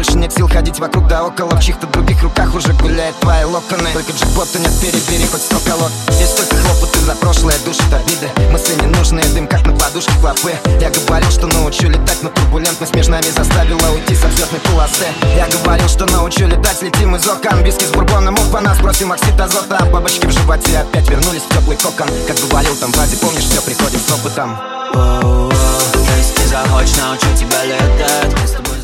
больше нет сил ходить вокруг да около. В чьих-то других руках уже гуляют твои локоны. Только джекпота нет, перебери хоть 100 колод. Здесь только хлопоты за прошлое, душит обиды. Мысли ненужные, дым как на подушке клопы. Я говорил, что научу летать, но турбулентность между нами заставила уйти со взлетной полосы. Я говорил, что научу летать, летим из окон. Виски с бурбоном, по нас бросим оксид азота. А бабочки в животе опять вернулись в теплый кокон. Как говорил там Вади, помнишь, все приходит с опытом. Если захочешь, научу тебя летать.